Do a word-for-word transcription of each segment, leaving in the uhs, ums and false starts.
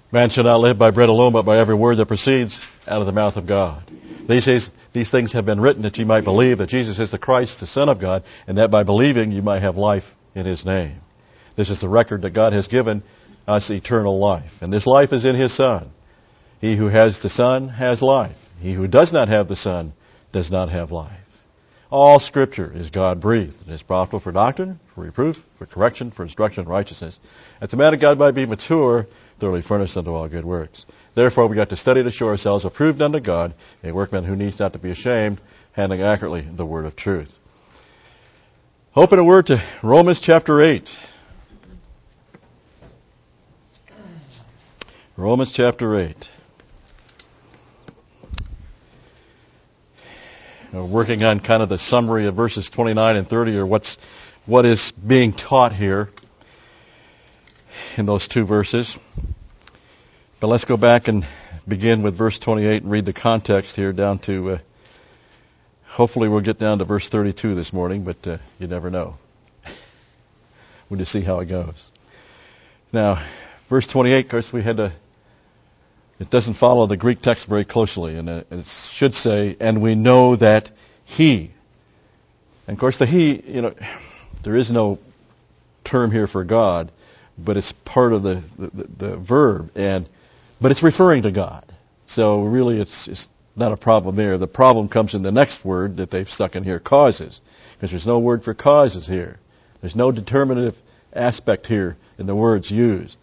Man shall not live by bread alone, but by every word that proceeds out of the mouth of God. These days, these things have been written that you might believe that Jesus is the Christ, the Son of God, and that by believing you might have life in His name. This is the record that God has given us, eternal life. And this life is in His Son. He who has the Son has life. He who does not have the Son does not have life. All Scripture is God-breathed and is profitable for doctrine, for reproof, for correction, for instruction in righteousness, that the man of God might be mature, thoroughly furnished unto all good works. Therefore we got to study to show ourselves approved unto God, a workman who needs not to be ashamed, handling accurately the word of truth. Open a word to Romans chapter eight. Romans chapter eight. We're working on kind of the summary of verses twenty-nine and thirty, or what's what is being taught here in those two verses. But let's go back and begin with verse twenty-eight and read the context here down to, uh, hopefully we'll get down to verse thirty-two this morning, but uh, you never know. We'll just see how it goes. Now, verse twenty-eight, of course, we had to, it doesn't follow the Greek text very closely, and it should say, and we know that He. And of course, the He, you know, there is no term here for God, but it's part of the, the, the verb, and but it's referring to God. So really, it's, it's not a problem there. The problem comes in the next word that they've stuck in here, causes, because there's no word for causes here. There's no determinative aspect here in the words used.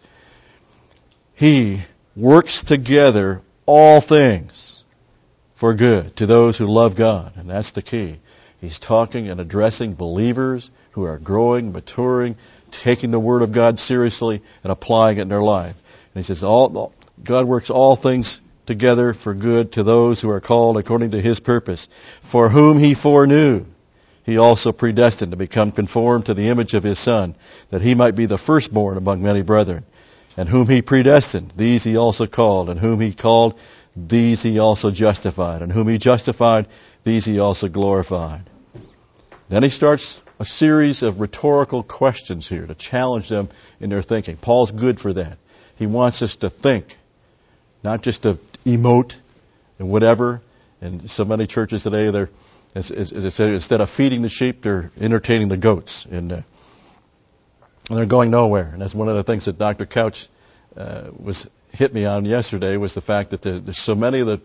He works together all things for good to those who love God, and that's the key. He's talking and addressing believers who are growing, maturing, taking the Word of God seriously and applying it in their life. And he says, all, God works all things together for good to those who are called according to His purpose, for whom He foreknew, He also predestined to become conformed to the image of His Son, that He might be the firstborn among many brethren. And whom He predestined, these He also called. And whom He called, these He also justified. And whom He justified, these He also glorified. Then he starts a series of rhetorical questions here to challenge them in their thinking. Paul's good for that. He wants us to think, not just to emote and whatever. And so many churches today, they're, as, as, as I said, instead of feeding the sheep, they're entertaining the goats. And, uh, and they're going nowhere. And that's one of the things that Doctor Couch uh, was hit me on yesterday, was the fact that there, there's so many of the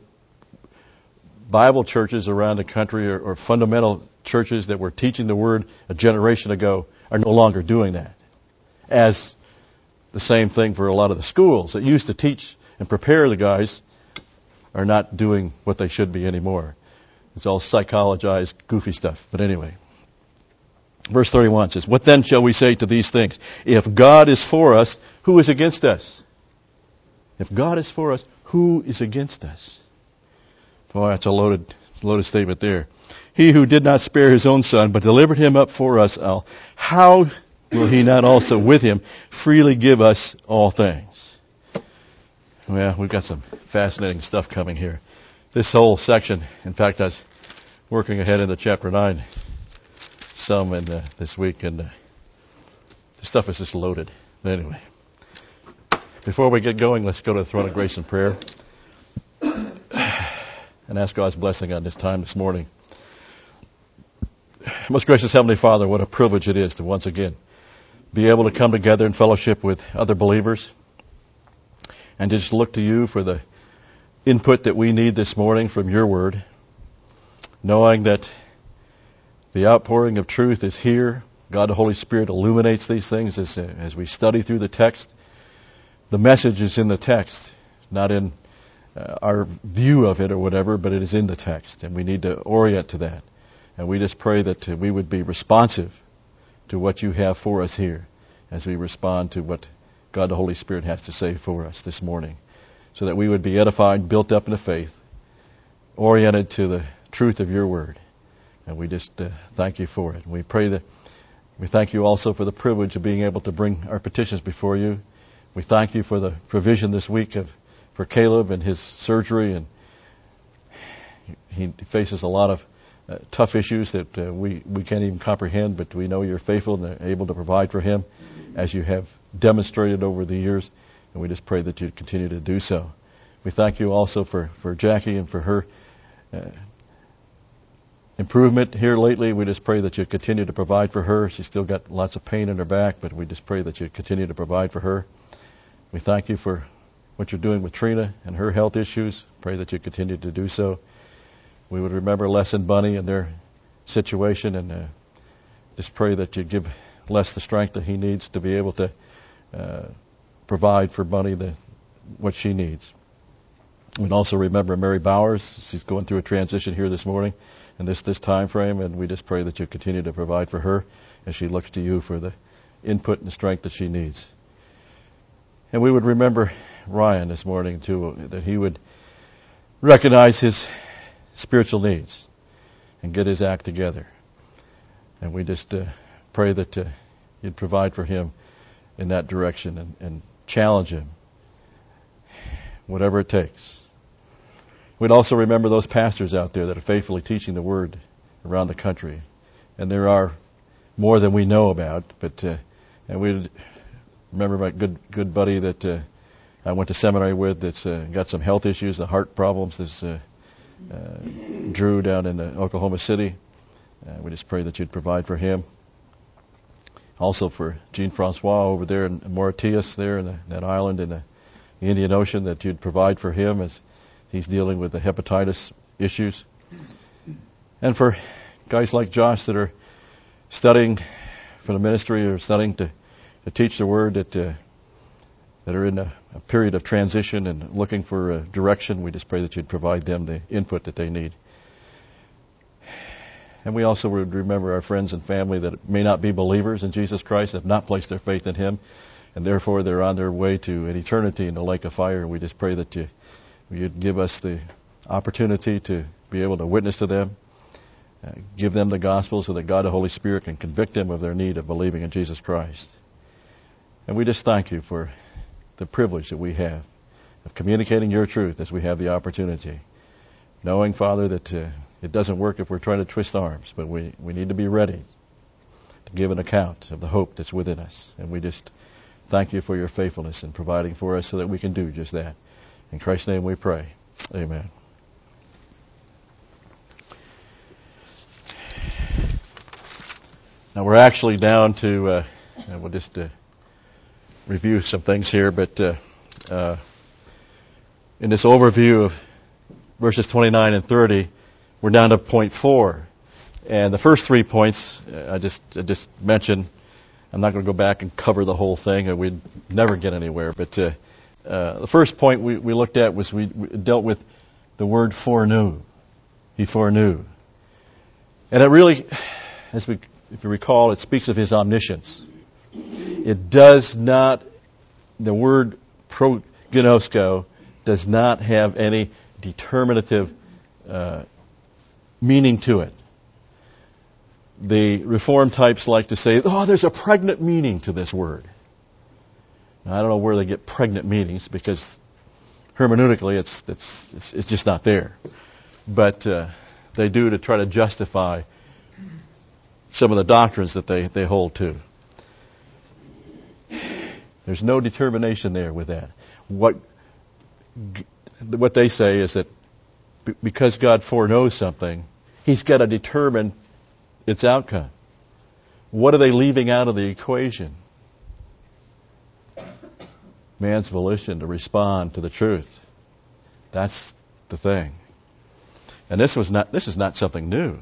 Bible churches around the country, or, or fundamental churches that were teaching the Word a generation ago, are no longer doing that. As the same thing for a lot of the schools that used to teach and prepare the guys are not doing what they should be anymore. It's all psychologized, goofy stuff. But anyway, verse thirty-one says, what then shall we say to these things? If God is for us, who is against us? If God is for us, who is against us? Boy, that's a loaded, loaded statement there. He who did not spare His own Son, but delivered Him up for us all, how will He not also with Him freely give us all things? Well, we've got some fascinating stuff coming here. This whole section, in fact, I was working ahead into chapter nine some in uh, this week, and uh, the stuff is just loaded. But anyway, before we get going, let's go to the throne of grace in prayer and ask God's blessing on this time this morning. Most gracious Heavenly Father, what a privilege it is to once again be able to come together in fellowship with other believers and just look to You for the input that we need this morning from Your Word, knowing that the outpouring of truth is here. God the Holy Spirit illuminates these things as, uh, as we study through the text. The message is in the text, not in uh, our view of it or whatever, but it is in the text, and we need to orient to that. And we just pray that uh, we would be responsive to what You have for us here as we respond to what God the Holy Spirit has to say for us this morning, so that we would be edified, built up in the faith, oriented to the truth of Your Word. And we just uh, thank You for it. And we pray that we thank You also for the privilege of being able to bring our petitions before You. We thank You for the provision this week of for Caleb and his surgery, and he faces a lot of uh, tough issues that uh, we, we can't even comprehend, but we know You're faithful and able to provide for him, as You have demonstrated over the years. And we just pray that you'd continue to do so. We thank you also for, for Jackie and for her uh, improvement here lately. We just pray that you continue to provide for her. She's still got lots of pain in her back, but we just pray that you continue to provide for her. We thank you for what you're doing with Trina and her health issues. Pray that you continue to do so. We would remember Les and Bunny and their situation, and uh, just pray that you give Les the strength that he needs to be able to uh, provide for Bunny the, what she needs. We'd also remember Mary Bowers. She's going through a transition here this morning in this, this time frame, and we just pray that you continue to provide for her as she looks to you for the input and the strength that she needs. And we would remember Ryan this morning, too, that he would recognize his spiritual needs and get his act together. And we just uh, pray that uh, you'd provide for him in that direction and, and challenge him, whatever it takes. We'd also remember those pastors out there that are faithfully teaching the Word around the country. And there are more than we know about, but uh, and we'd remember my good good buddy that uh, I went to seminary with that's uh, got some health issues, the heart problems. This uh, uh, Drew down in uh, Oklahoma City. Uh, we just pray that you'd provide for him. Also for Jean-Francois over there in Mauritius, there in the, that island in the Indian Ocean, that you'd provide for him as he's dealing with the hepatitis issues. And for guys like Josh that are studying for the ministry or studying to, to teach the Word, that uh, that are in a, a period of transition and looking for uh, direction, we just pray that you'd provide them the input that they need. And we also would remember our friends and family that may not be believers in Jesus Christ, have not placed their faith in Him, and therefore they're on their way to an eternity in the lake of fire. We just pray that you, you'd give us the opportunity to be able to witness to them, uh, give them the gospel so that God the Holy Spirit can convict them of their need of believing in Jesus Christ. And we just thank you for the privilege that we have of communicating your truth as we have the opportunity, knowing, Father, that uh, it doesn't work if we're trying to twist arms, but we, we need to be ready to give an account of the hope that's within us. And we just thank you for your faithfulness in providing for us so that we can do just that. In Christ's name we pray. Amen. Now we're actually down to, uh, and we'll just uh, review some things here, but uh, uh, in this overview of verses twenty-nine and thirty, we're down to point four. And the first three points uh, I just I just mentioned. I'm not going to go back and cover the whole thing, or we'd never get anywhere. But uh, uh, the first point we, we looked at was we, we dealt with the word foreknew. He foreknew. And it really, as we, if you recall, it speaks of His omniscience. It does not, the word prognosko does not have any determinative uh, meaning to it. The Reformed types like to say, oh, there's a pregnant meaning to this word. Now, I don't know where they get pregnant meanings, because hermeneutically it's it's it's, it's just not there. But uh, they do to try to justify some of the doctrines that they, they hold to. There's no determination there with that. What what they say is that because God foreknows something, He's got to determine its outcome. What are they leaving out of the equation? Man's volition to respond to the truth. That's the thing. And this was not this is not something new.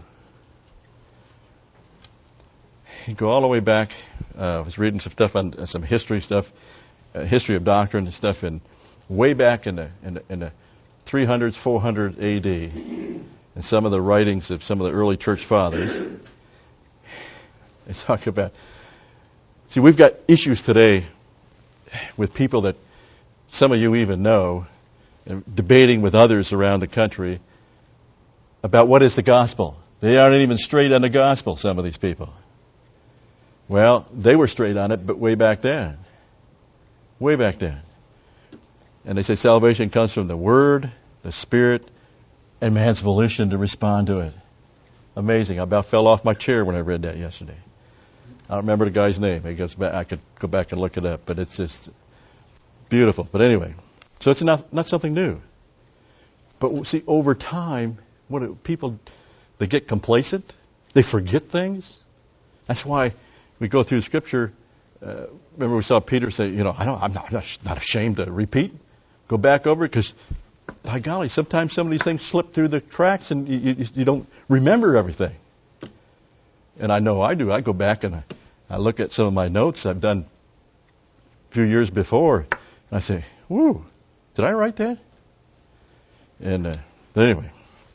You go all the way back. Uh, I was reading some stuff on uh, some history stuff, uh, history of doctrine and stuff, in way back in the in the, in the three hundreds, four hundred A D, and some of the writings of some of the early church fathers. They talk about, see, we've got issues today with people that some of you even know, debating with others around the country about what is the gospel. They aren't even straight on the gospel, some of these people. Well, they were straight on it, but way back then. Way back then. And they say salvation comes from the Word, the Spirit, and man's volition to respond to it. Amazing. I about fell off my chair when I read that yesterday. I don't remember the guy's name. He goes back, I could go back and look it up, but it's just Beautiful. But anyway, so it's not not something new. But see, over time, what do people, they get complacent. They forget things. That's why we go through Scripture. Uh, remember, we saw Peter say, "You know, I don't, I'm not, not ashamed to repeat. Go back over it because, by golly, sometimes some of these things slip through the cracks and you, you, you don't remember everything." And I know I do. I go back and I, I look at some of my notes I've done a few years before, and I say, "Whoo, did I write that?" And uh, but anyway,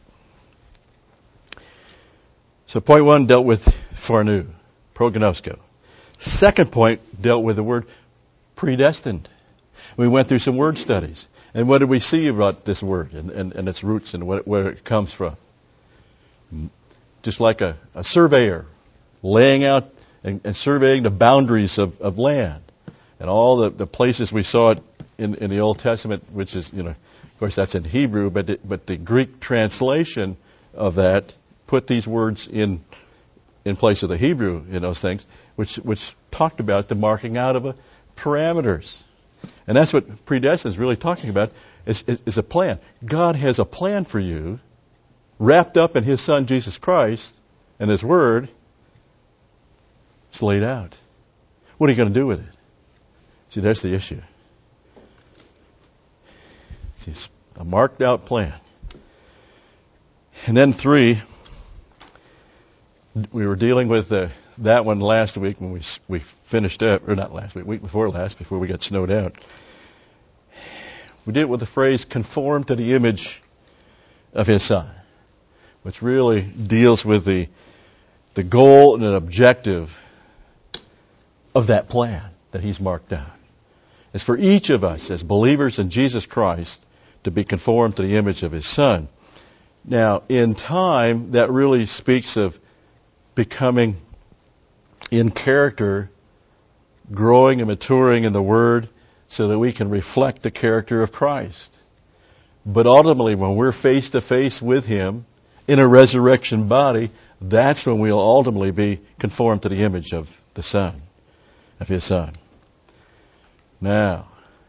so point one dealt with foreknew, prognosko. Second point dealt with the word predestined. We went through some word studies. And what did we see about this word and, and, and its roots and what, where it comes from? Just like a, a surveyor laying out and, and surveying the boundaries of, of land and all the, the places we saw it in, in the Old Testament, which is, you know, of course that's in Hebrew, but it, but the Greek translation of that put these words in in place of the Hebrew in those things, which which talked about the marking out of a parameters. And that's what predestined is really talking about, is, is, is a plan. God has a plan for you, wrapped up in His Son, Jesus Christ, and His Word. It's laid out. What are you going to do with it? See, that's the issue. It's a marked out plan. And then three, we were dealing with uh, that one last week when we we finished up, or not last week, week before last, before we got snowed out. We did it with the phrase, conform to the image of His Son, which really deals with the the goal and an objective of that plan that He's marked out. It's for each of us as believers in Jesus Christ to be conformed to the image of His Son. Now, in time, that really speaks of becoming in character, growing and maturing in the Word so that we can reflect the character of Christ. But ultimately, when we're face to face with Him in a resurrection body, that's when we'll ultimately be conformed to the image of the Son, of His Son. Now,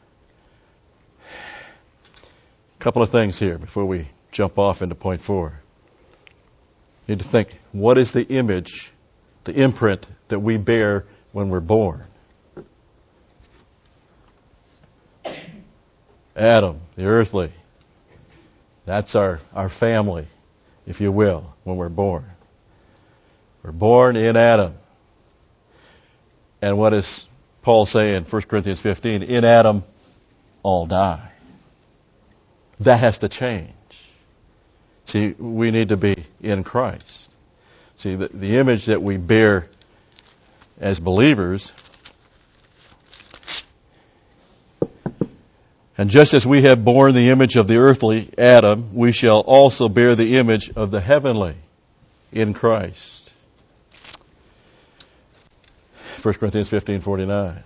a couple of things here before we jump off into point four. You need to think, what is the image, the imprint that we bear when we're born? Adam, the earthly. That's our, our family, if you will, when we're born. We're born in Adam. And what does Paul say in First Corinthians fifteen? In Adam, all die. That has to change. See, we need to be in Christ. See, the, the image that we bear as believers, and just as we have borne the image of the earthly Adam, we shall also bear the image of the heavenly in Christ. First Corinthians fifteen forty-nine.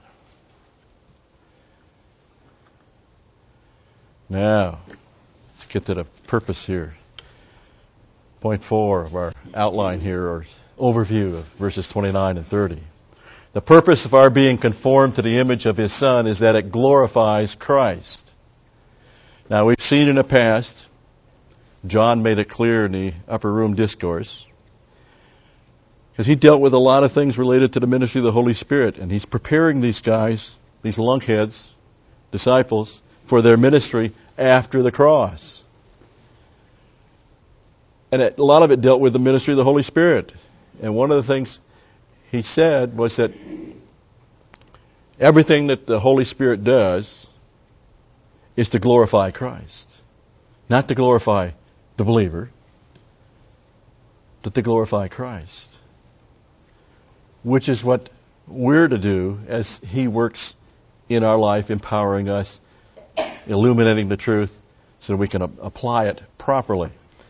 Now, let's get to the purpose here. Point four of our outline here, or overview of verses twenty-nine and thirty. The purpose of our being conformed to the image of His Son is that it glorifies Christ. Now, we've seen in the past, John made it clear in the upper room discourse, because he dealt with a lot of things related to the ministry of the Holy Spirit, and he's preparing these guys, these lunkheads, disciples, for their ministry after the cross. And it, a lot of it dealt with the ministry of the Holy Spirit. And one of the things he said was that everything that the Holy Spirit does is to glorify Christ. Not to glorify the believer, but to glorify Christ. Which is what we're to do as He works in our life, empowering us, illuminating the truth so that we can a- apply it properly.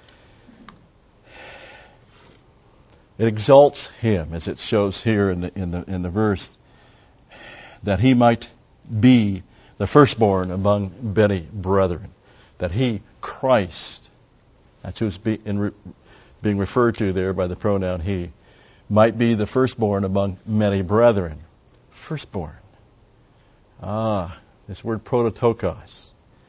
It exalts Him, as it shows here in the in the in the verse, that He might be the firstborn among many brethren. That He, Christ, that's who's be, in re, being referred to there by the pronoun He, might be the firstborn among many brethren. Firstborn. Ah, This word prototokos.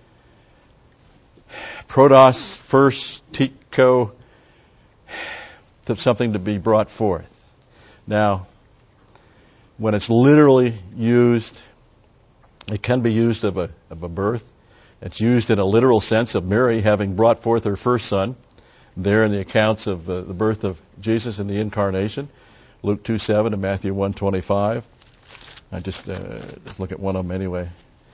Protos, first, tiko, something to be brought forth. Now, when it's literally used, it can be used of a, of a birth. It's used in a literal sense of Mary having brought forth her first son. There in the accounts of uh, the birth of Jesus and the incarnation, Luke two seven and Matthew one twenty-five. I just, uh, just look at one of them anyway.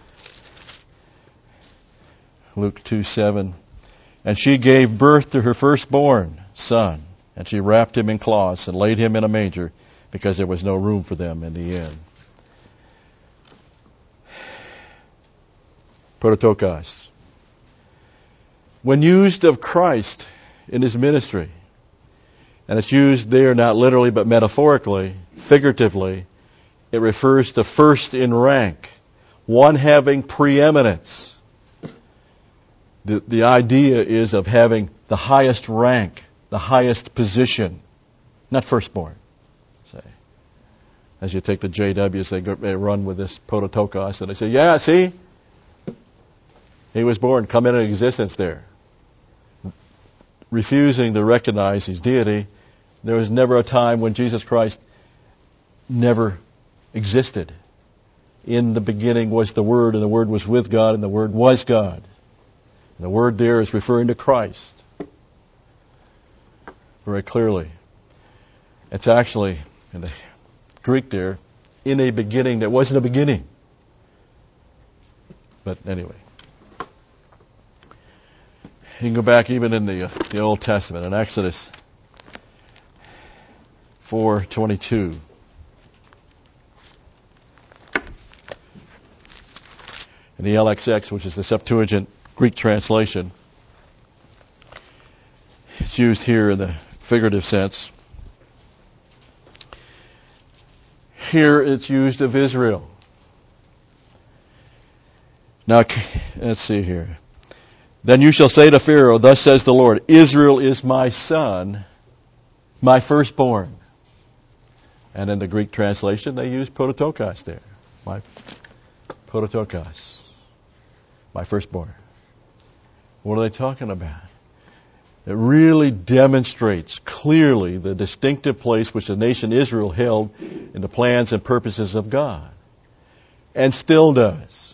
Luke two seven. And she gave birth to her firstborn son, and she wrapped him in cloths and laid him in a manger, because there was no room for them in the inn. Prototokos. When used of Christ in his ministry, and it's used there not literally but metaphorically, figuratively, it refers to first in rank, one having preeminence. The, the idea is of having the highest rank, the highest position, not firstborn. Say, as you take the J Ws, they, go, they run with this prototokos, and they say, yeah, see, he was born, come into existence there. Refusing to recognize his deity, there was never a time when Jesus Christ never existed. In the beginning was the Word, and the Word was with God, and the Word was God. And the Word there is referring to Christ very clearly. It's actually, in the Greek there, in a beginning that wasn't a beginning. But anyway. You can go back even in the uh, the Old Testament, in Exodus four twenty-two. In the L X X, which is the Septuagint Greek translation, it's used here in the figurative sense. Here it's used of Israel. Now, let's see here. Then you shall say to Pharaoh, thus says the Lord, Israel is my son, my firstborn. And in the Greek translation, they use prototokos there. My prototokos, my firstborn. What are they talking about? It really demonstrates clearly the distinctive place which the nation Israel held in the plans and purposes of God, and still does.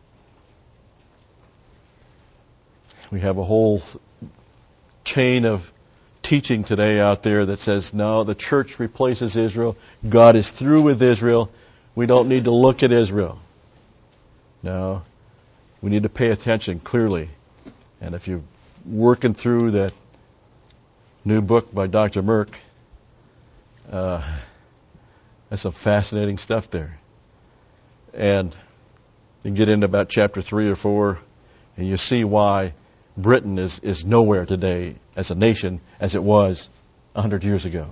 We have a whole chain of teaching today out there that says, no, the church replaces Israel. God is through with Israel. We don't need to look at Israel. No, we need to pay attention clearly. And if you're working through that new book by Doctor Merck, uh, that's some fascinating stuff there. And you get into about chapter three or four, and you see why Britain is, is nowhere today as a nation as it was a hundred years ago,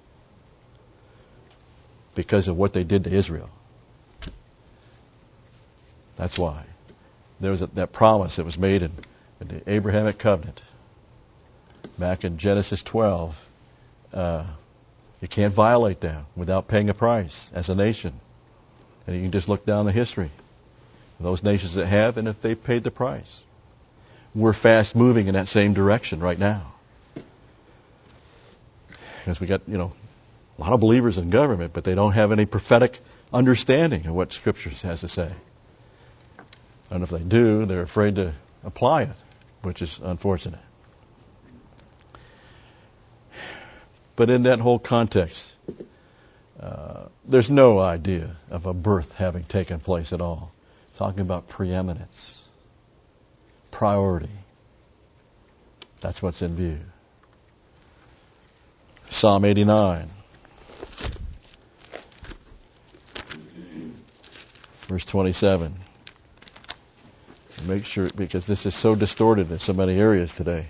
because of what they did to Israel. That's why. There was a, that promise that was made in, in the Abrahamic covenant back in Genesis twelve. Uh, you can't violate that without paying a price as a nation. And you can just look down the history of those nations that have, and if they paid the price. We're fast moving in that same direction right now. Because we got, you know, a lot of believers in government, but they don't have any prophetic understanding of what Scripture has to say. And if they do, they're afraid to apply it, which is unfortunate. But in that whole context, uh, there's no idea of a birth having taken place at all. Talking about preeminence. Priority. That's what's in view. Psalm eighty-nine. Verse twenty-seven. Make sure, because this is so distorted in so many areas today.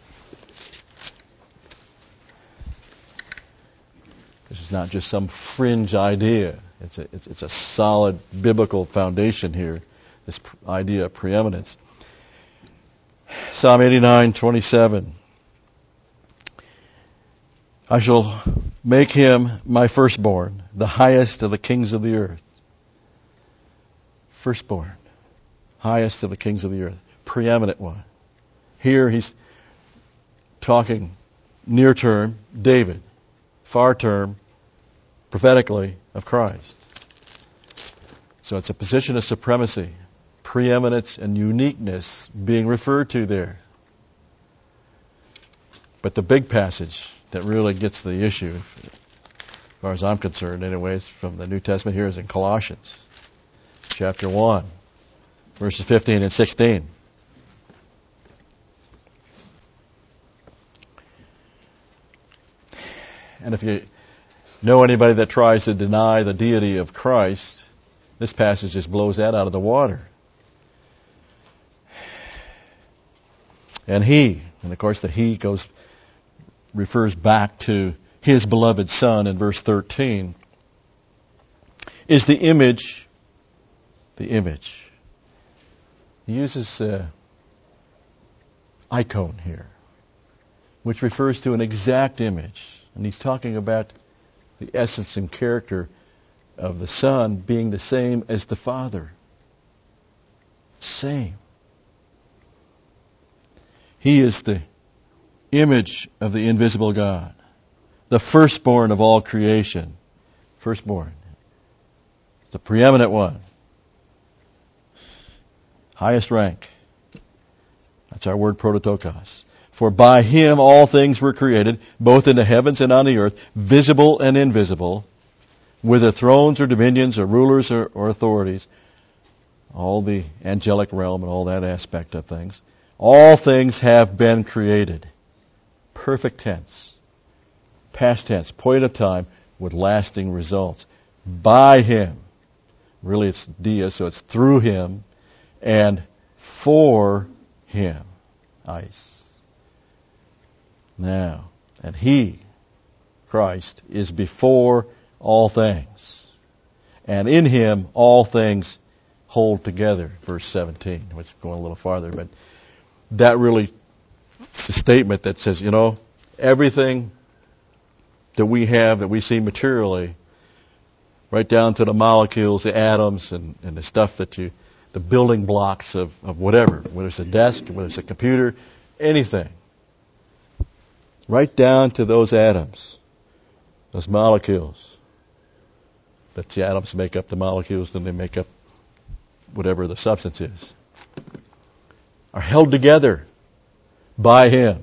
This is not just some fringe idea. It's a, it's, it's a solid biblical foundation here. This idea of preeminence. Psalm eighty-nine twenty-seven. I shall make him my firstborn, the highest of the kings of the earth. Firstborn. highest of the kings of the earth, preeminent one. Here he's talking near term, David, far term, prophetically, of Christ. So it's a position of supremacy, preeminence, and uniqueness being referred to there. But the big passage that really gets the issue, as far as I'm concerned anyways, from the New Testament here is in Colossians chapter one, verses fifteen and sixteen. And if you know anybody that tries to deny the deity of Christ, this passage just blows that out of the water. And he, and of course the he goes, refers back to his beloved Son in verse thirteen, is the image, the image. He uses uh, icon here, which refers to an exact image. And he's talking about the essence and character of the Son being the same as the Father. Same. He is the image of the invisible God, the firstborn of all creation. Firstborn. The preeminent one. Highest rank. That's our word prototokos. For by him all things were created, both in the heavens and on the earth, visible and invisible, whether thrones or dominions or rulers or, or authorities, all the angelic realm and all that aspect of things. All things have been created. Perfect tense. Past tense. Point of time with lasting results. By him. Really it's dia, so it's through him and for him. Ice. Now, and he, Christ, is before all things. And in him all things hold together. Verse seventeen, which is going a little farther, but that really, it's a statement that says, you know, everything that we have, that we see materially, right down to the molecules, the atoms, and, and the stuff that you, the building blocks of, of whatever, whether it's a desk, whether it's a computer, anything. Right down to those atoms, those molecules. That the atoms make up the molecules, then they make up whatever the substance is. Are held together by him.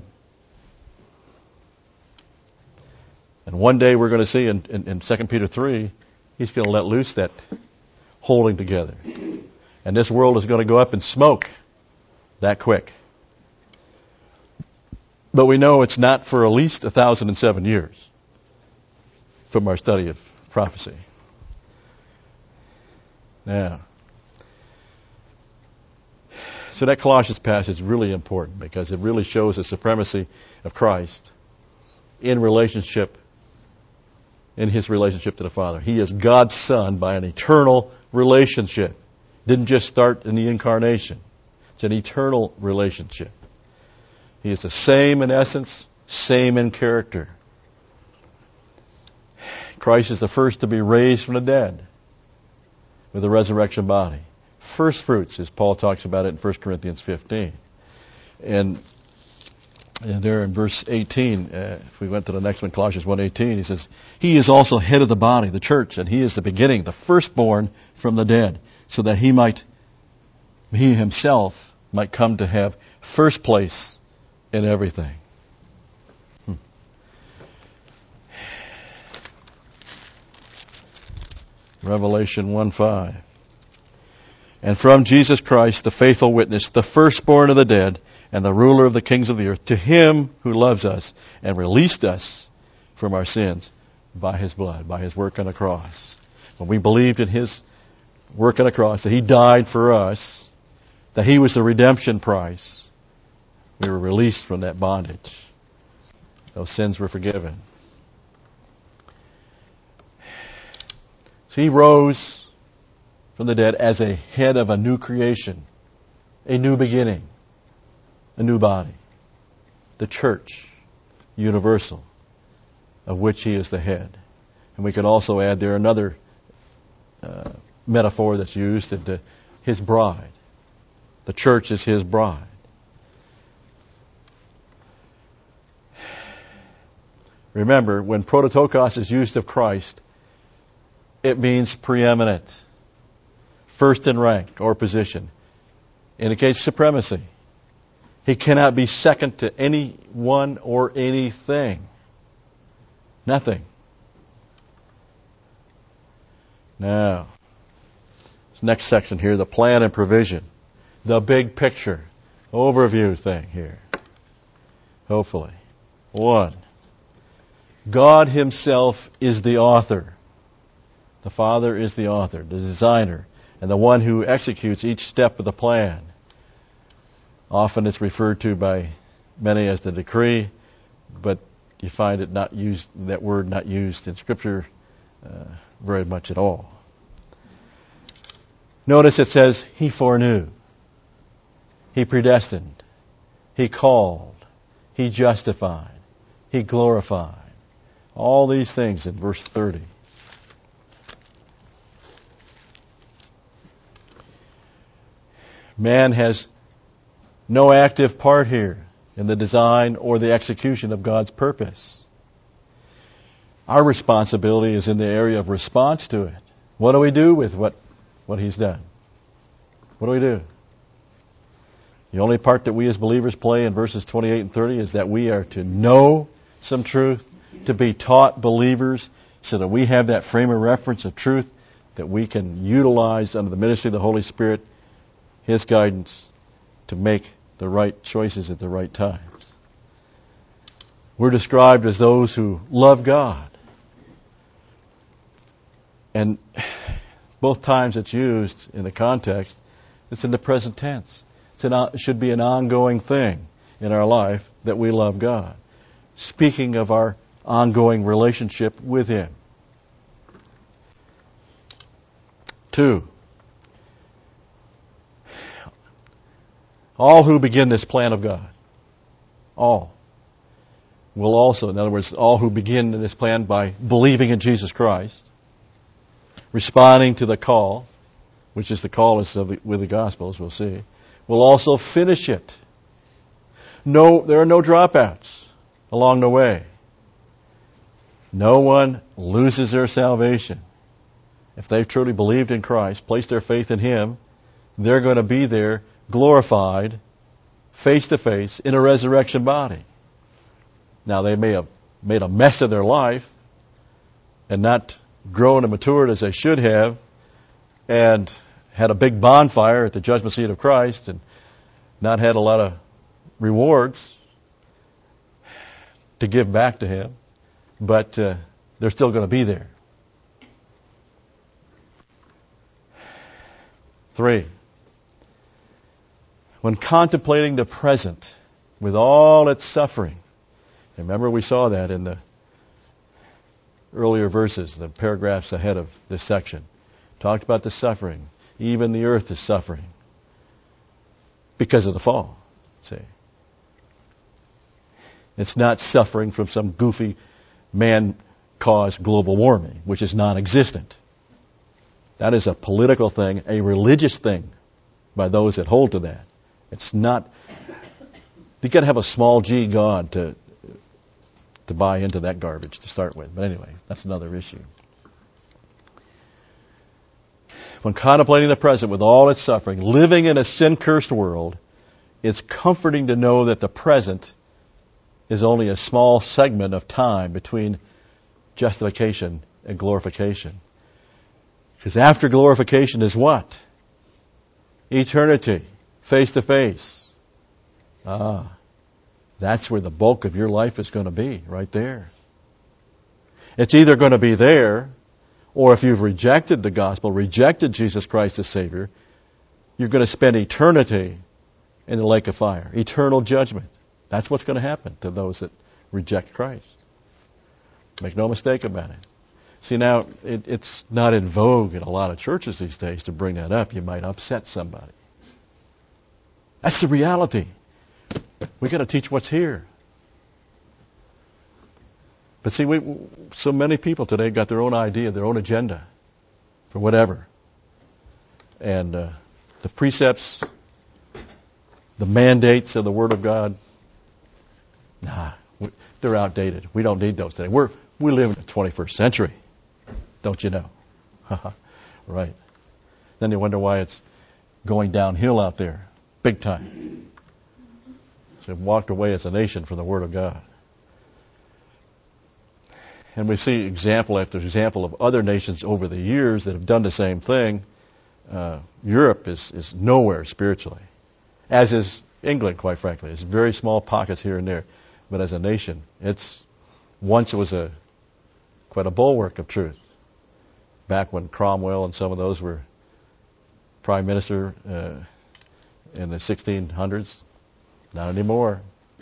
And one day we're going to see in, in, in Second Peter three, he's going to let loose that holding together. And this world is going to go up in smoke that quick. But we know it's not for at least a thousand and seven years from our study of prophecy. Now, so that Colossians passage is really important because it really shows the supremacy of Christ in relationship, in his relationship to the Father. He is God's Son by an eternal relationship. Didn't just start in the incarnation. It's an eternal relationship. He is the same in essence, same in character. Christ is the first to be raised from the dead with a resurrection body. First fruits, as Paul talks about it in First Corinthians fifteen. And, and there in verse eighteen, uh, if we went to the next one, Colossians one eighteen, he says, he is also head of the body, the church, and he is the beginning, the firstborn from the dead, so that he might, he himself might come to have first place in everything. Hmm. Revelation one five. And from Jesus Christ, the faithful witness, the firstborn of the dead, and the ruler of the kings of the earth, to him who loves us and released us from our sins by his blood, by his work on the cross. When we believed in his work on the cross, that he died for us, that he was the redemption price, we were released from that bondage. Those sins were forgiven. So he rose from the dead as a head of a new creation, a new beginning, a new body. The church, universal, of which he is the head. And we can also add there another uh, metaphor that's used into his bride, The church is His bride. Remember, when prototokos is used of Christ, it means preeminent, first in rank or position. Indicates supremacy. He cannot be second to anyone or anything. Nothing. Now, this next section here, the plan and provision. The big picture, overview thing here. Hopefully. One, God Himself is the author. The Father is the author, the designer, and the one who executes each step of the plan. Often it's referred to by many as the decree, but you find it not used, that word not used in Scripture uh, very much at all. Notice it says, He foreknew. He predestined. He called. He justified. He glorified. All these things in verse thirty. Man has no active part here in the design or the execution of God's purpose. Our responsibility is in the area of response to it. What do we do with what, what He's done? What do we do? The only part that we as believers play in verses twenty-eight and thirty is that we are to know some truth, to be taught believers, so that we have that frame of reference of truth that we can utilize under the ministry of the Holy Spirit, His guidance, to make the right choices at the right times. We're described as those who love God. And both times it's used in the context, it's in the present tense. It's an, it should be an ongoing thing in our life that we love God. Speaking of our ongoing relationship with Him. Two, all who begin this plan of God, all, will also, in other words, all who begin this plan by believing in Jesus Christ, responding to the call, which is the call is of the, with the gospel, as we'll see, will also finish it. No, there are no dropouts along the way. No one loses their salvation. If they've truly believed in Christ, placed their faith in Him, they're going to be there glorified, face to face, in a resurrection body. Now, they may have made a mess of their life and not grown and matured as they should have, and had a big bonfire at the judgment seat of Christ, and not had a lot of rewards to give back to Him, but uh, they're still going to be there. Three, when contemplating the present with all its suffering, remember we saw that in the earlier verses, the paragraphs ahead of this section. Talked about the suffering. Even the earth is suffering because of the fall. See, it's not suffering from some goofy man-caused global warming, which is non-existent. That is a political thing, a religious thing by those that hold to that. It's not. You've got to have a small G God to to buy into that garbage to start with. But anyway, that's another issue. When contemplating the present with all its suffering, living in a sin-cursed world, it's comforting to know that the present is only a small segment of time between justification and glorification. Because after glorification is what? Eternity, face to face. Ah, that's where the bulk of your life is going to be, right there. It's either going to be there, or if you've rejected the gospel, rejected Jesus Christ as Savior, you're going to spend eternity in the lake of fire, eternal judgment. That's what's going to happen to those that reject Christ. Make no mistake about it. See, now, it, it's not in vogue in a lot of churches these days to bring that up. You might upset somebody. That's the reality. We've got to teach what's here. But see, we, so many people today got their own idea, their own agenda for whatever. And uh, the precepts the mandates of the Word of God, nah, they're outdated. We don't need those today. We're, we live in the twenty-first century. Don't you know? Right. Then you wonder why it's going downhill out there, big time. So we've walked away as a nation from the Word of God. And we see example after example of other nations over the years that have done the same thing. Uh, Europe is, is nowhere spiritually, as is England, quite frankly. It's very small pockets here and there. But as a nation, it's once it was a quite a bulwark of truth. Back when Cromwell and some of those were prime minister uh, in the sixteen hundreds, not anymore.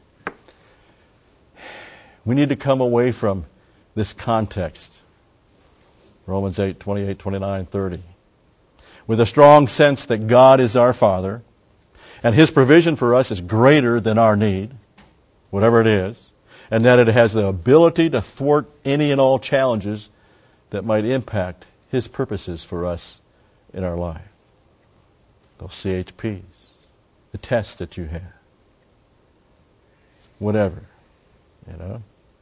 We need to come away from this context, Romans eight, twenty-eight, twenty-nine, thirty, with a strong sense that God is our Father, and His provision for us is greater than our need, whatever it is, and that it has the ability to thwart any and all challenges that might impact His purposes for us in our life. Those C H Ps, the tests that you have, whatever, you know.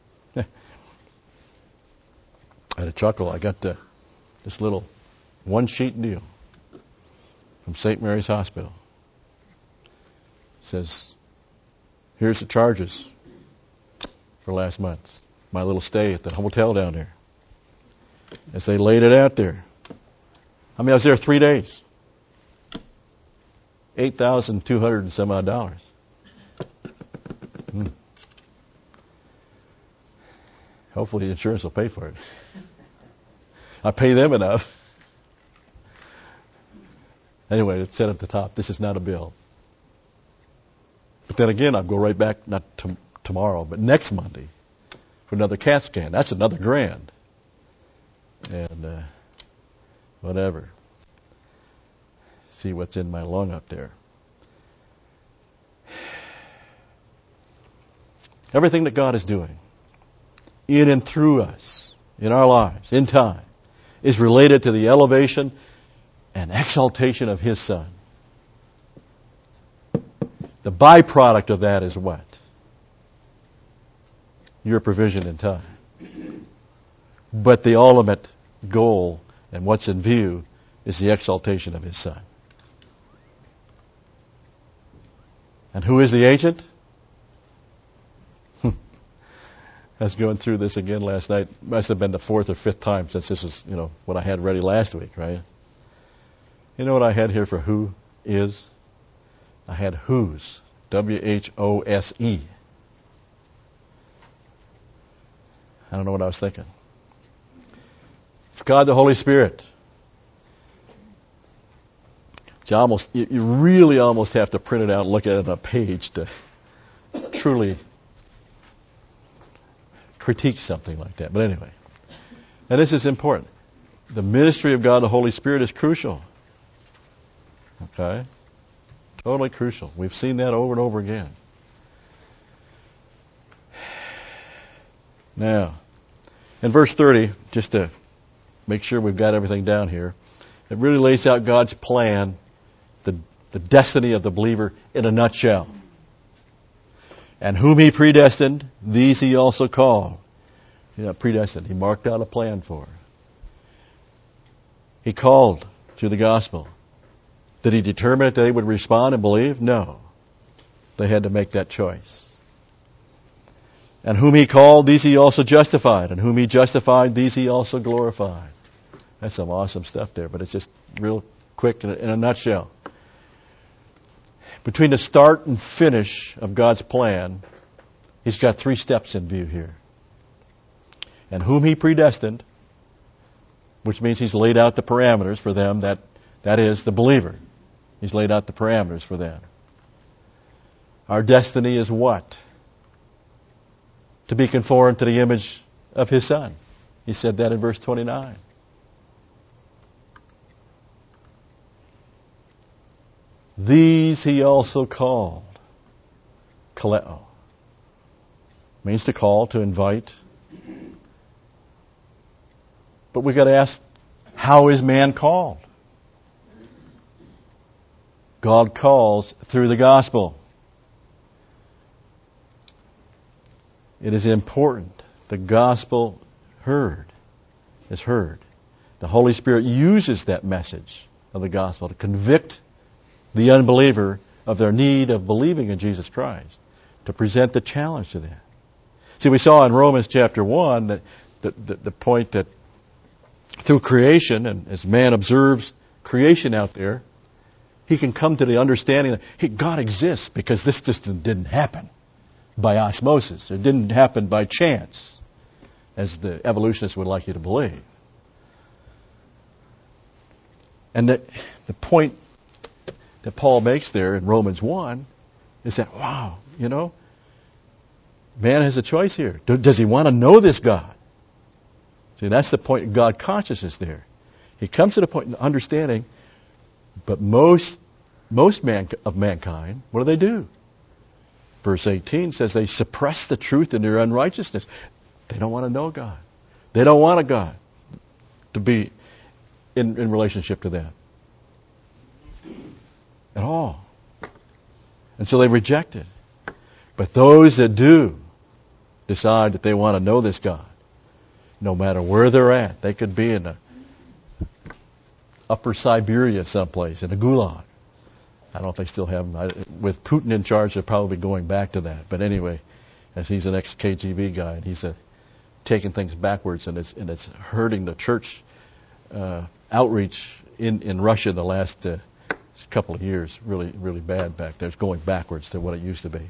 I had a chuckle. I got the, this little one-sheet deal from Saint Mary's Hospital. It says, here's the charges for last month. My little stay at the hotel down there. As they laid it out there. I mean, I was there three days. eight thousand two hundred and some odd dollars. Hmm. Hopefully the insurance will pay for it. I pay them enough. Anyway, it said at the top, this is not a bill. But then again, I'll go right back, not to, tomorrow, but next Monday for another CAT scan. That's another grand. And uh, whatever. See what's in my lung up there. Everything that God is doing in and through us, in our lives, in time, is related to the elevation and exaltation of His Son. The byproduct of that is what? Your provision in time. But the ultimate goal and what's in view is the exaltation of His Son. And who is the agent? I was going through this again last night. Must have been the fourth or fifth time since this was, you know, what I had ready last week, right? You know what I had here for who is? I had whose. W H O S E. I don't know what I was thinking. It's God the Holy Spirit. You almost, you, you really almost have to print it out and look at it on a page to truly critique something like that. But anyway, and this is important. The ministry of God the Holy Spirit is crucial. Okay? Totally crucial. We've seen that over and over again. Now, in verse thirty, just to make sure we've got everything down here, it really lays out God's plan, the, the destiny of the believer in a nutshell. And whom He predestined, these He also called. You know, predestined. He marked out a plan for. He called through the gospel. Did He determine that they would respond and believe? No. They had to make that choice. And whom He called, these He also justified. And whom He justified, these He also glorified. That's some awesome stuff there, but it's just real quick in a, in a nutshell. Between the start and finish of God's plan, He's got three steps in view here. And whom He predestined, which means He's laid out the parameters for them, that, that is, the believer. He's laid out the parameters for them. Our destiny is what? To be conformed to the image of His Son. He said that in verse twenty-nine. These He also called. Kaleo. Means to call, to invite. But we've got to ask, how is man called? God calls through the gospel. It is important. The gospel heard is heard. The Holy Spirit uses that message of the gospel to convict the unbeliever of their need of believing in Jesus Christ, to present the challenge to them. See, we saw in Romans chapter one that the, the, the point that through creation, and as man observes creation out there, he can come to the understanding that hey, God exists because this just didn't happen by osmosis. It didn't happen by chance, as the evolutionists would like you to believe. And that the point that Paul makes there in Romans one is that, wow, you know, man has a choice here. Does he want to know this God? See, that's the point of God consciousness there. He comes to the point of understanding, but most most man, of mankind, what do they do? Verse eighteen says they suppress the truth in their unrighteousness. They don't want to know God. They don't want a God to be in, in relationship to them at all. And so they reject it. But those that do decide that they want to know this God, no matter where they're at, they could be in a upper Siberia someplace, in a gulag. I don't know if they still have them. I, with Putin in charge, they're probably going back to that. But anyway, as he's an ex-K G B guy, and he's uh, taking things backwards, and it's, and it's hurting the church uh, outreach in, in Russia the last uh, couple of years. Really, really bad back there. It's going backwards to what it used to be.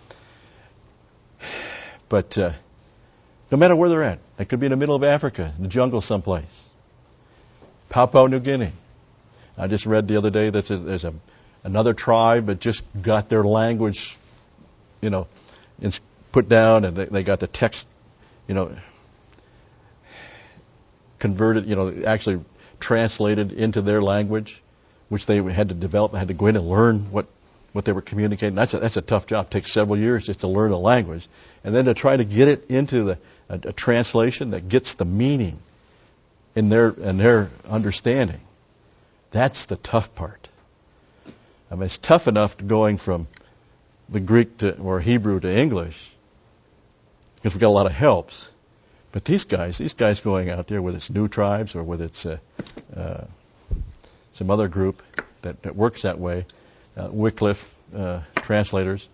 But uh, no matter where they're at, they could be in the middle of Africa, in the jungle someplace. Papua New Guinea. I just read the other day that there's a another tribe that just got their language, you know, put down, and they, they got the text, you know, converted, you know, actually translated into their language, which they had to develop, had to go in and learn what, what they were communicating. That's a, that's a tough job. It takes several years just to learn a language, and then to try to get it into the, a, a translation that gets the meaning in their in their understanding. That's the tough part. I mean, it's tough enough going from the Greek to, or Hebrew to English, because we've got a lot of helps. But these guys, these guys going out there, whether it's New Tribes or whether it's uh, uh, some other group that, that works that way, uh, Wycliffe uh, translators,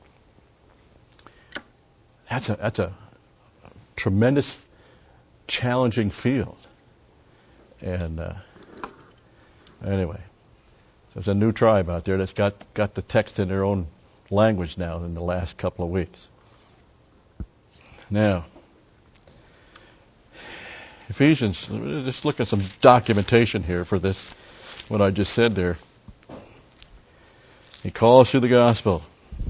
that's a that's a tremendous, challenging field. And uh, anyway. There's a new tribe out there that's got, got the text in their own language now in the last couple of weeks. Now, Ephesians, just look at some documentation here for this, what I just said there. He calls through the gospel.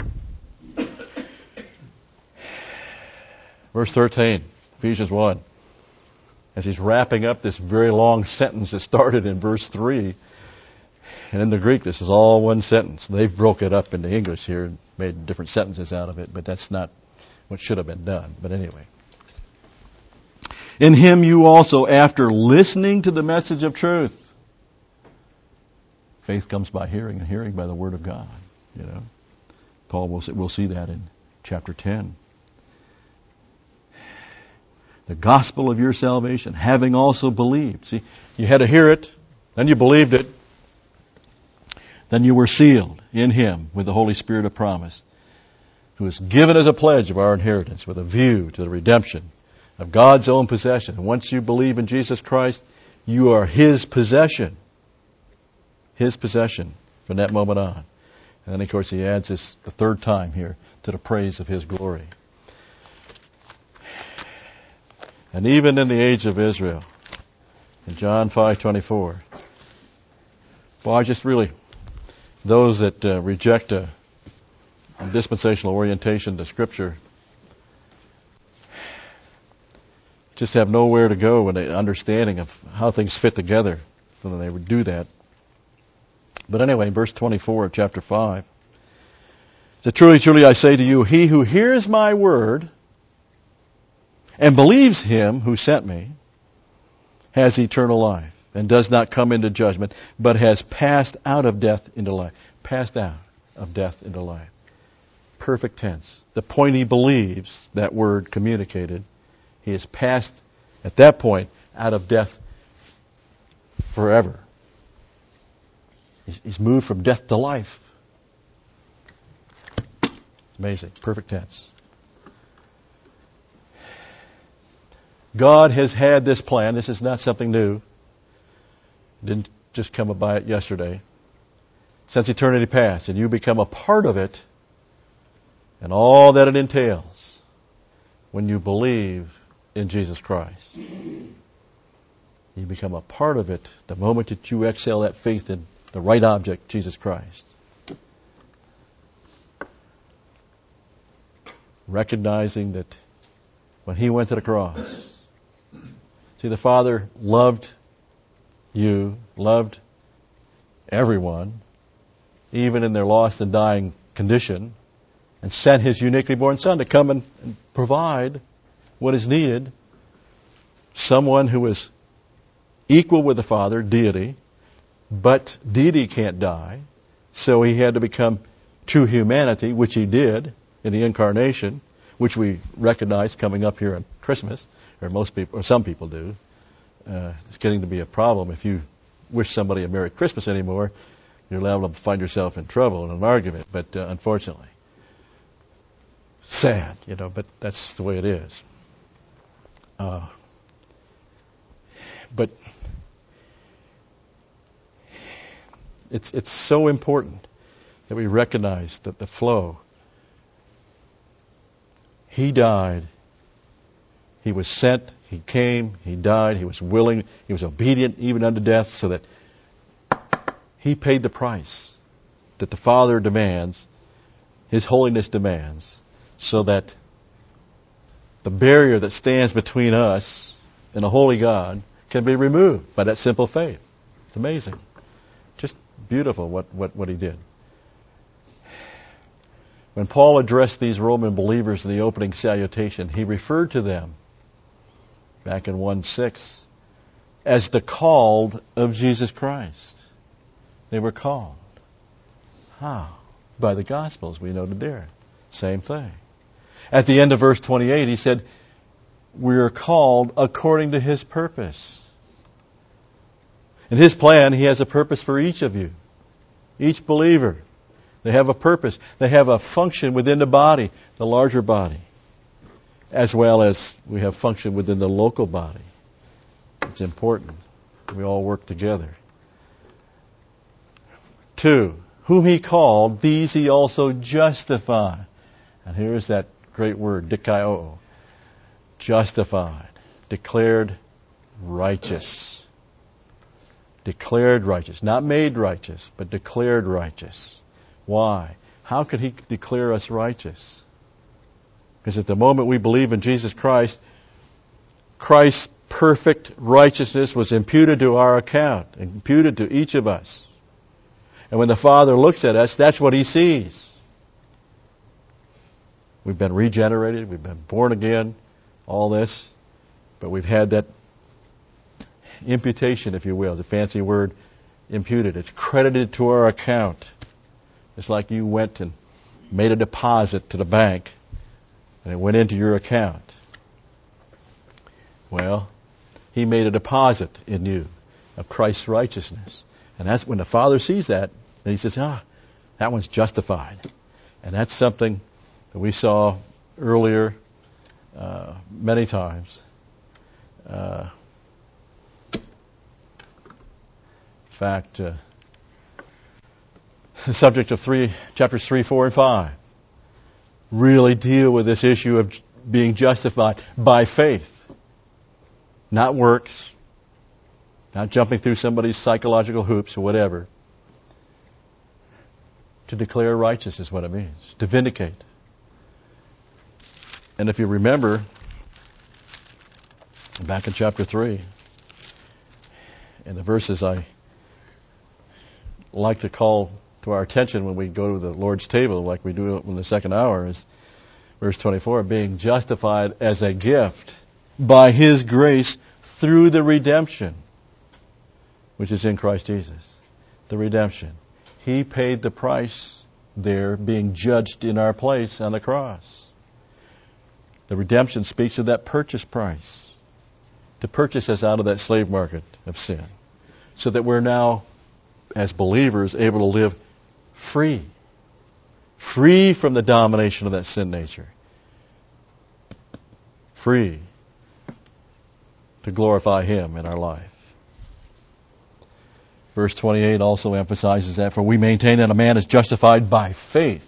Verse thirteen, Ephesians one. As he's wrapping up this very long sentence that started in verse three, and in the Greek, this is all one sentence. They've broke it up into English here and made different sentences out of it, but that's not what should have been done. But anyway. In him you also, after listening to the message of truth. Faith comes by hearing, and hearing by the word of God. You know, Paul will we'll see that in chapter ten. The gospel of your salvation, having also believed. See, you had to hear it, then you believed it. Then you were sealed in him with the Holy Spirit of promise, who is given as a pledge of our inheritance with a view to the redemption of God's own possession. And once you believe in Jesus Christ, you are his possession. His possession from that moment on. And then, of course, he adds this the third time here to the praise of his glory. And even in the age of Israel, in John five twenty-four, well, I just really... Those that uh, reject a, a dispensational orientation to Scripture just have nowhere to go with an understanding of how things fit together, so that they would do that. But anyway, in verse twenty-four of chapter five, it says, truly, truly, I say to you, he who hears my word and believes him who sent me has eternal life, and does not come into judgment, but has passed out of death into life. Passed out of death into life. perfect tense. The point he believes, that word communicated, he is passed at that point out of death forever. He's, he's moved from death to life. It's amazing. Perfect tense. God has had this plan. This is not something new. Didn't just come by it yesterday. Since eternity past. And you become a part of it and all that it entails when you believe in Jesus Christ. You become a part of it the moment that you exhale that faith in the right object, Jesus Christ. Recognizing that when he went to the cross, see, the Father loved you, loved everyone, even in their lost and dying condition, and sent his uniquely born Son to come and, and provide what is needed. Someone who is equal with the Father, deity, but deity can't die, so he had to become true humanity, which he did in the incarnation, which we recognize coming up here on Christmas, or most people, or some people do. Uh, it's getting to be a problem. If you wish somebody a Merry Christmas anymore, you're liable to find yourself in trouble in an argument. But uh, unfortunately, sad, you know. But that's the way it is. Uh, but it's it's so important that we recognize that the flow. He died. He was sent, he came, he died, he was willing, he was obedient even unto death, so that he paid the price that the Father demands, his holiness demands, so that the barrier that stands between us and a holy God can be removed by that simple faith. It's amazing. Just beautiful what, what, what he did. When Paul addressed these Roman believers in the opening salutation, he referred to them back in one six, as the called of Jesus Christ. They were called. How? By the Gospels, we noted there. Same thing. At the end of verse twenty-eight, he said, we are called according to his purpose. In his plan, he has a purpose for each of you. Each believer. They have a purpose. They have a function within the body, the larger body, as well as we have function within the local body. It's important. We all work together. Two, whom he called, these he also justified. And here's that great word, dikaio. Justified. Declared righteous. Declared righteous. Not made righteous, but declared righteous. Why? How could he declare us righteous? Because at the moment we believe in Jesus Christ, Christ's perfect righteousness was imputed to our account, imputed to each of us. And when the Father looks at us, that's what he sees. We've been regenerated, we've been born again, all this, but we've had that imputation, if you will, the fancy word, imputed. It's credited to our account. It's like you went and made a deposit to the bank, and it went into your account. Well, he made a deposit in you of Christ's righteousness. And that's when the Father sees that, and he says, ah, that one's justified. And that's something that we saw earlier uh, many times. Uh, in fact, uh, the subject of three, chapters three, four, and five really deal with this issue of being justified by faith. Not works, not jumping through somebody's psychological hoops or whatever. To declare righteous is what it means. To vindicate. And if you remember, back in chapter three, in the verses I like to call to our attention when we go to the Lord's table, like we do in the second hour, is verse twenty-four, being justified as a gift by his grace through the redemption which is in Christ Jesus. The redemption. He paid the price there being judged in our place on the cross. The redemption speaks of that purchase price, to purchase us out of that slave market of sin, so that we're now, as believers, able to live free, free from the domination of that sin nature, free to glorify Him in our life. Verse twenty-eight also emphasizes that, for we maintain that a man is justified by faith,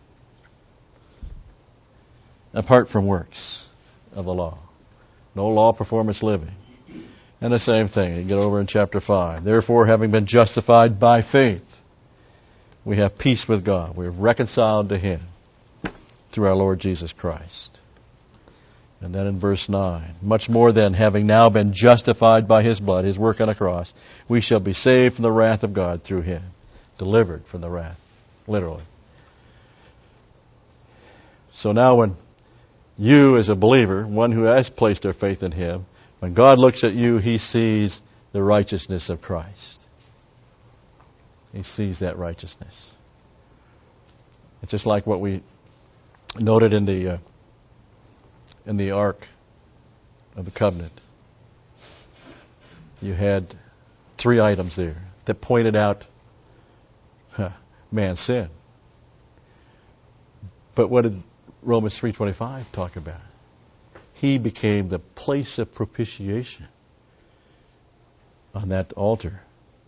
apart from works of the law. No law performance living. And the same thing, you get over in chapter five. Therefore, having been justified by faith, we have peace with God. We're reconciled to Him through our Lord Jesus Christ. And then in verse nine, much more than having now been justified by His blood, His work on the cross, we shall be saved from the wrath of God through Him. Delivered from the wrath, literally. So now when you, as a believer, one who has placed their faith in Him, when God looks at you, He sees the righteousness of Christ. He sees that righteousness. It's just like what we noted in the uh, in the Ark of the Covenant. You had three items there that pointed out huh, man's sin. But what did Romans three twenty-five talk about? He became the place of propitiation on that altar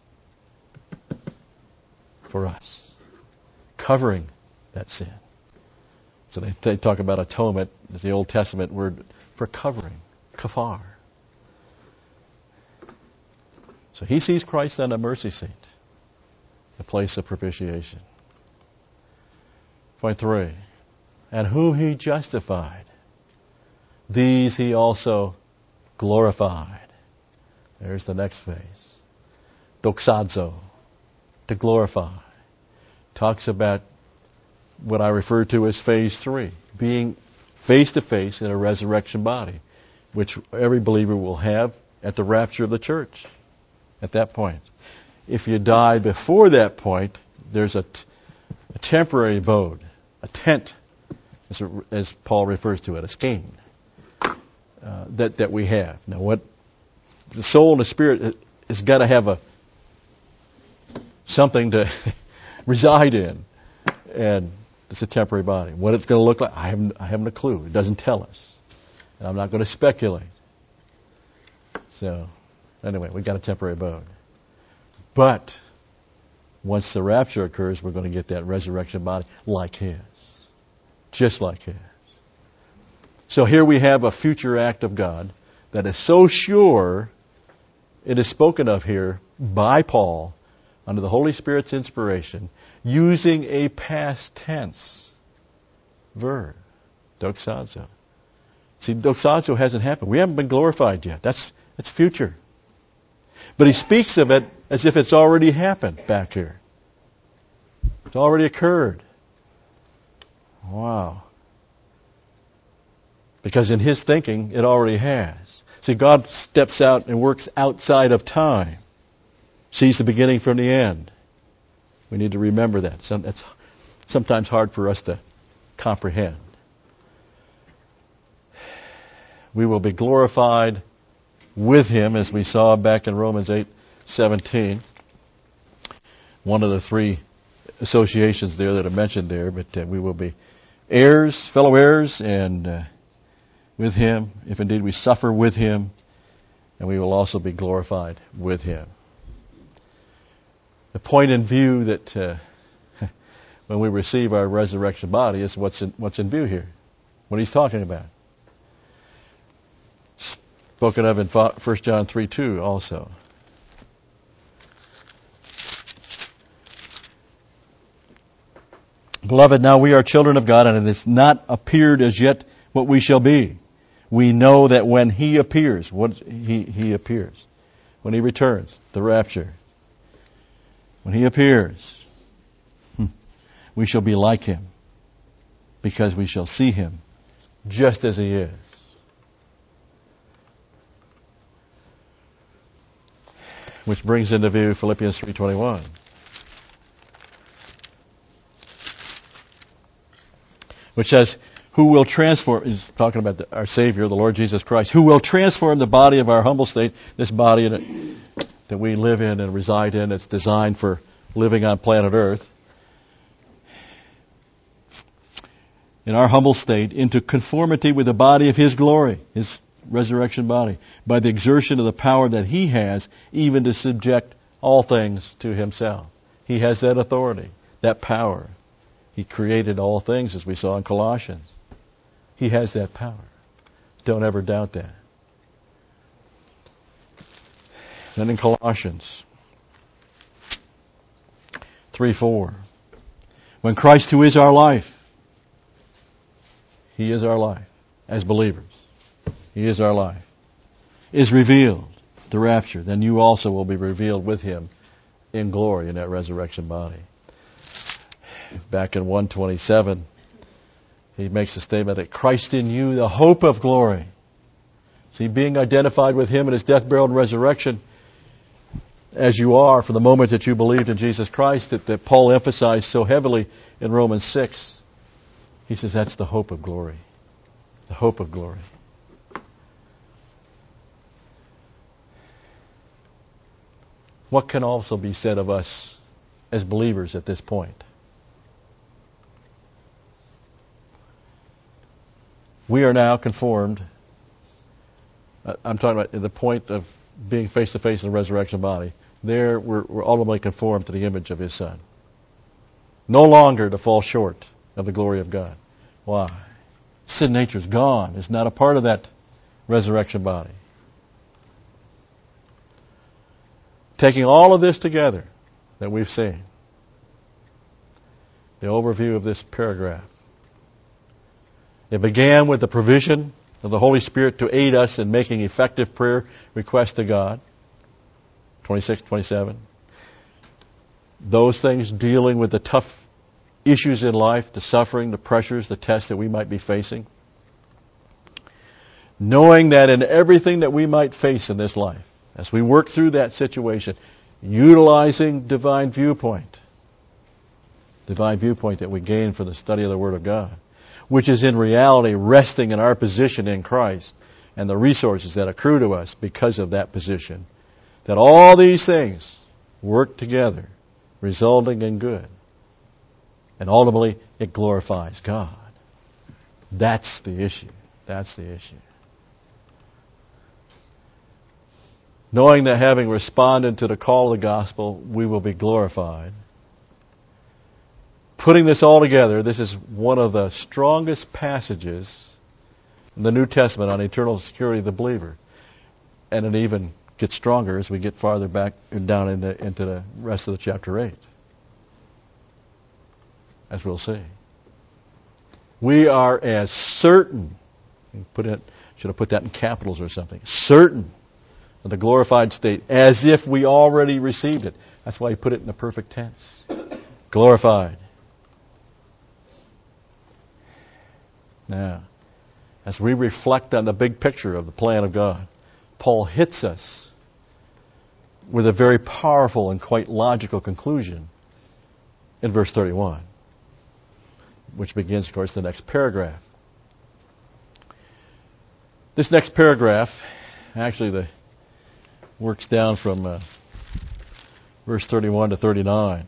for us, covering that sin. So they, they talk about atonement, the Old Testament word for covering, kafar. So He sees Christ on the mercy seat, the place of propitiation. Point three, and whom He justified, these He also glorified. There's the next phase. Doxazo, to glorify. Talks about what I refer to as phase three, being face to face in a resurrection body, which every believer will have at the rapture of the church at that point. If you die before that point, there's a, t- a temporary abode, a tent, as, a, as Paul refers to it, a skein, uh, that, that we have. Now, what the soul and the spirit has got to have a something to reside in, and it's a temporary body. What it's going to look like, I haven't, I haven't a clue. It doesn't tell us. And I'm not going to speculate. So, anyway, we've got a temporary abode. But, once the rapture occurs, we're going to get that resurrection body like His. Just like His. So here we have a future act of God that is so sure, it is spoken of here by Paul, under the Holy Spirit's inspiration, using a past tense verb, doxazo. See, doxazo hasn't happened. We haven't been glorified yet. That's that's future. But he speaks of it as if it's already happened back here. It's already occurred. Wow. Because in his thinking, it already has. See, God steps out and works outside of time. Sees the beginning from the end. We need to remember that. Some, it's sometimes hard for us to comprehend. We will be glorified with Him, as we saw back in Romans eight seventeen. One of the three associations there that are mentioned there, but uh, we will be heirs, fellow heirs, and uh, with Him, if indeed we suffer with Him, and we will also be glorified with Him. The point in view that uh, when we receive our resurrection body is what's in, what's in view here. What he's talking about. Spoken of in First John three two also. Beloved, now we are children of God, and it has not appeared as yet what we shall be. We know that when He appears, what He, he appears, when He returns, the rapture, when He appears, we shall be like Him, because we shall see Him just as He is. Which brings into view Philippians three twenty-one. which says, who will transform, he's talking about the, our Savior, the Lord Jesus Christ, who will transform the body of our humble state, this body in, that we live in and reside in, it's designed for living on planet Earth, in our humble state, into conformity with the body of His glory, His resurrection body, by the exertion of the power that He has, even to subject all things to Himself. He has that authority, that power. He created all things, as we saw in Colossians. He has that power. Don't ever doubt that. Then in Colossians three four, when Christ, who is our life, He is our life as believers, He is our life, is revealed, the rapture, then you also will be revealed with Him in glory in that resurrection body. Back in one twenty-seven, he makes a statement that Christ in you, the hope of glory. See, being identified with Him in His death, burial, and resurrection, as you are from the moment that you believed in Jesus Christ, that, that Paul emphasized so heavily in Romans six. He says that's the hope of glory. The hope of glory. What can also be said of us as believers at this point? We are now conformed. I'm talking about the point of being face to face in the resurrection body. There, we're, we're ultimately conformed to the image of His Son. No longer to fall short of the glory of God. Why? Sin nature is gone. It's not a part of that resurrection body. Taking all of this together that we've seen, the overview of this paragraph, it began with the provision of the Holy Spirit to aid us in making effective prayer requests to God. twenty-six, twenty-seven. Those things dealing with the tough issues in life, the suffering, the pressures, the tests that we might be facing. Knowing that in everything that we might face in this life, as we work through that situation, utilizing divine viewpoint, divine viewpoint that we gain from the study of the Word of God, which is in reality resting in our position in Christ and the resources that accrue to us because of that position, that all these things work together, resulting in good. And ultimately, it glorifies God. That's the issue. That's the issue. Knowing that having responded to the call of the gospel, we will be glorified. Putting this all together, this is one of the strongest passages in the New Testament on eternal security of the believer. And it even gets stronger as we get farther back and down in the, into the rest of the chapter eight. As we'll see. We are as certain, put it, should have put that in capitals or something, certain of the glorified state as if we already received it. That's why he put it in the perfect tense. Glorified. Now, as we reflect on the big picture of the plan of God, Paul hits us with a very powerful and quite logical conclusion in verse thirty-one, which begins, of course, the next paragraph. This next paragraph, actually, the works down from uh, verse thirty-one to thirty-nine.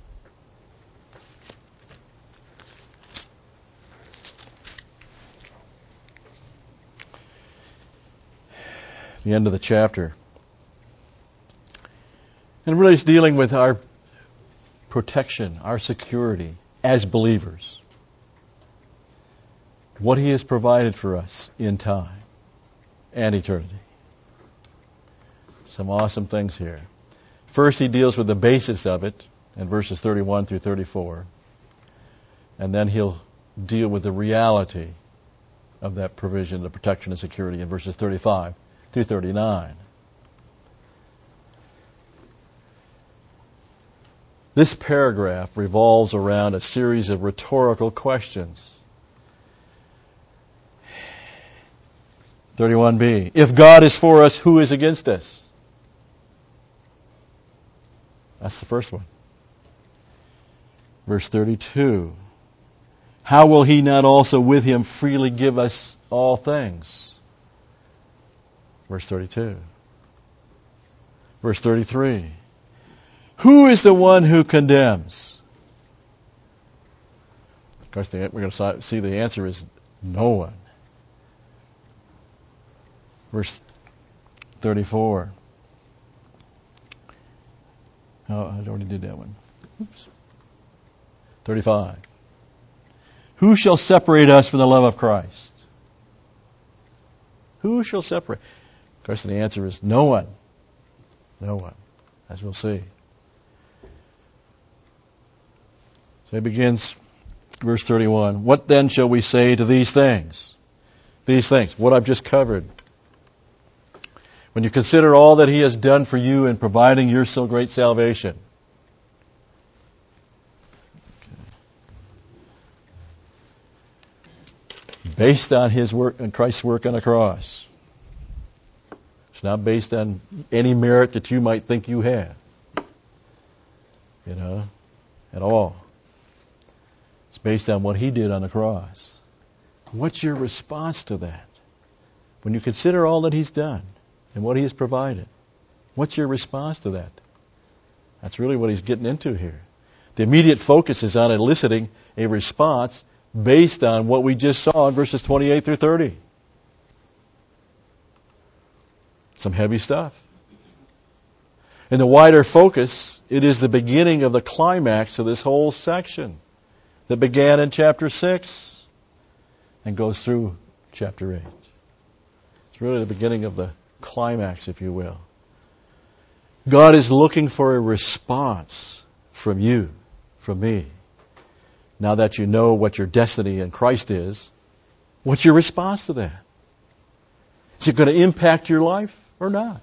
The end of the chapter. And really it's dealing with our protection, our security as believers. What He has provided for us in time and eternity. Some awesome things here. First, he deals with the basis of it in verses thirty-one through thirty-four. And then he'll deal with the reality of that provision, the protection and security in verses thirty-five through thirty-nine. This paragraph revolves around a series of rhetorical questions. thirty-one b. If God is for us, who is against us? That's the first one. Verse thirty-two. how will He not also with Him freely give us all things? Verse thirty-two. Verse thirty-three. Who is the one who condemns? Of course, we're going to see the answer is no one. Verse thirty-four. Oh, I already did that one. Oops. thirty-five. Who shall separate us from the love of Christ? Who shall separate? Of course, the answer is no one. No one, as we'll see. So he begins, verse thirty-one. What then shall we say to these things? These things, what I've just covered. When you consider all that He has done for you in providing your so great salvation. Based on His work and Christ's work on the cross. It's not based on any merit that you might think you have. You know, at all. It's based on what He did on the cross. What's your response to that? When you consider all that He's done and what He has provided, what's your response to that? That's really what he's getting into here. The immediate focus is on eliciting a response based on what we just saw in verses twenty-eight through thirty. Some heavy stuff. In the wider focus, it is the beginning of the climax of this whole section that began in chapter six and goes through chapter eight. It's really the beginning of the climax, if you will. God is looking for a response from you, from me. Now that you know what your destiny in Christ is, what's your response to that? Is it going to impact your life or not?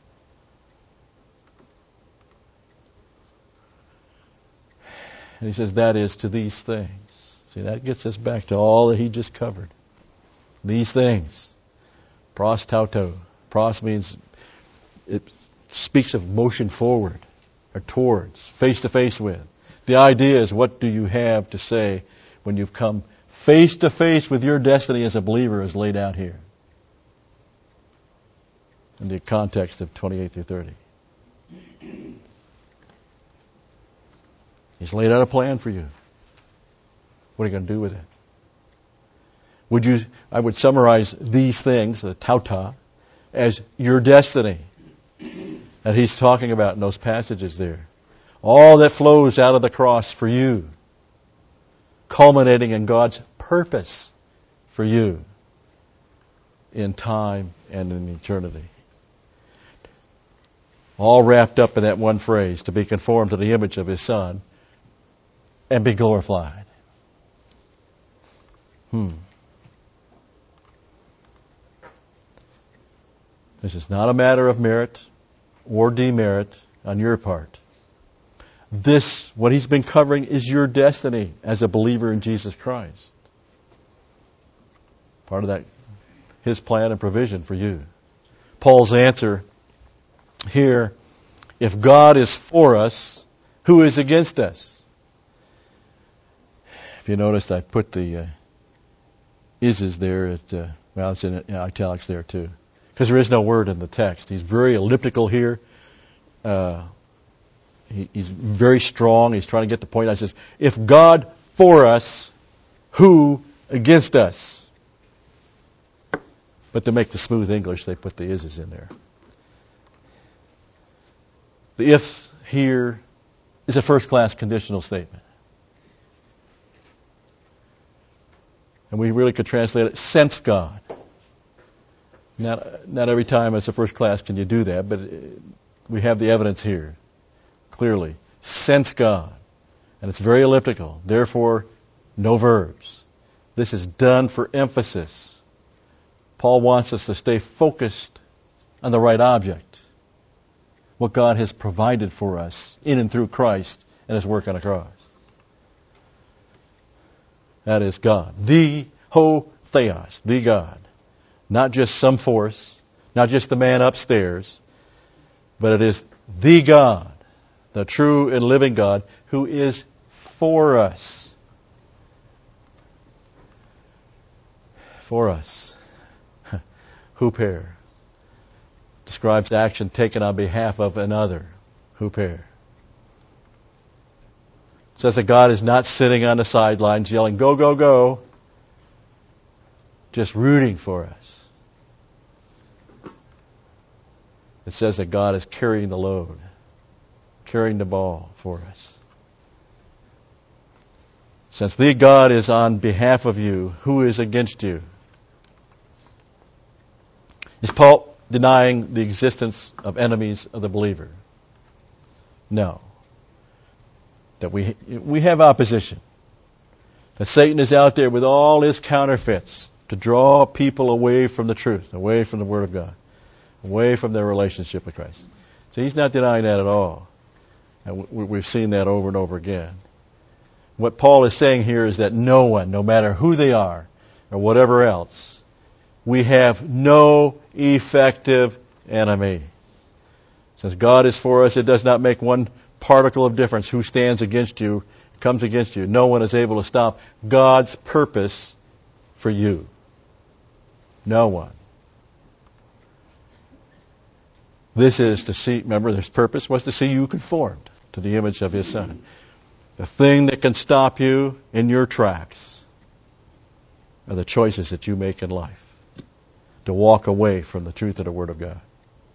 And he says, that is to these things. See, that gets us back to all that he just covered. These things. Pros tauto. Pros means it speaks of motion forward or towards, face to face with. The idea is, what do you have to say when you've come face to face with your destiny as a believer as laid out here? In the context of twenty-eight through thirty. He's laid out a plan for you. What are you going to do with it? Would you? I would summarize these things, the tauta, as your destiny that he's talking about in those passages there. All that flows out of the cross for you, culminating in God's purpose for you in time and in eternity. All wrapped up in that one phrase, to be conformed to the image of His Son and be glorified. Hmm. This is not a matter of merit or demerit on your part. This, what he's been covering, is your destiny as a believer in Jesus Christ. Part of that, His plan and provision for you. Paul's answer here, if God is for us, who is against us? If you noticed, I put the uh, is there at, uh, well, it's in italics there too. Because there is no word in the text. He's very elliptical here. Uh, he, he's very strong. He's trying to get the point. I says, if God for us, who against us? But to make the smooth English, they put the is's in there. The if here is a first-class conditional statement. And we really could translate it, since God. Not, not every time as a first class can you do that, but we have the evidence here, clearly. Since God. And it's very elliptical. Therefore, no verbs. This is done for emphasis. Paul wants us to stay focused on the right object. What God has provided for us in and through Christ and His work on the cross. That is God. The ho theos, the God. Not just some force, not just the man upstairs, but it is the God, the true and living God, who is for us. for us. Huper describes action taken on behalf of another. Huper. It says that God is not sitting on the sidelines yelling, go, go, go, just rooting for us. It says that God is carrying the load, carrying the ball for us. Since the God is on behalf of you, who is against you? Is Paul denying the existence of enemies of the believer? No. That we we have opposition. That Satan is out there with all his counterfeits to draw people away from the truth, away from the Word of God, away from their relationship with Christ. So he's not denying that at all. And we've seen that over and over again. What Paul is saying here is that no one, no matter who they are or whatever else, we have no effective enemy. Since God is for us, it does not make one particle of difference who stands against you, comes against you. No one is able to stop God's purpose for you. No one. This is to see, remember, His purpose was to see you conformed to the image of His Son. The thing that can stop you in your tracks are the choices that you make in life to walk away from the truth of the Word of God.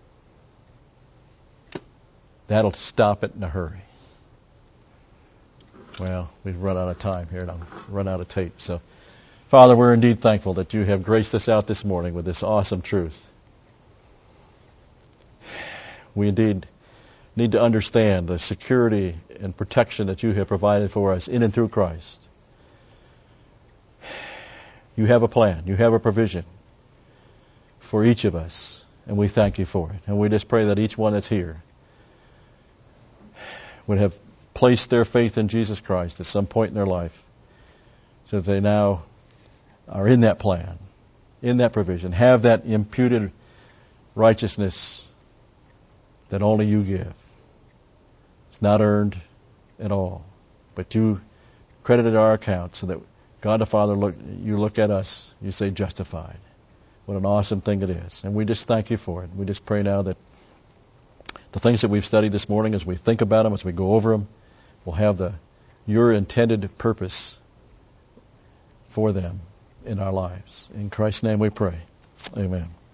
That'll stop it in a hurry. Well, we've run out of time here and I've run out of tape. So, Father, we're indeed thankful that you have graced us out this morning with this awesome truth. We indeed need to understand the security and protection that you have provided for us in and through Christ. You have a plan. You have a provision for each of us, and we thank you for it. And we just pray that each one that's here would have placed their faith in Jesus Christ at some point in their life, so that they now are in that plan, in that provision, have that imputed righteousness that only you give. It's not earned at all, but you credited our account so that God the Father, look, you look at us, you say justified. What an awesome thing it is. And we just thank you for it. We just pray now that the things that we've studied this morning, as we think about them, as we go over them, will have the your intended purpose for them in our lives. In Christ's name we pray. Amen.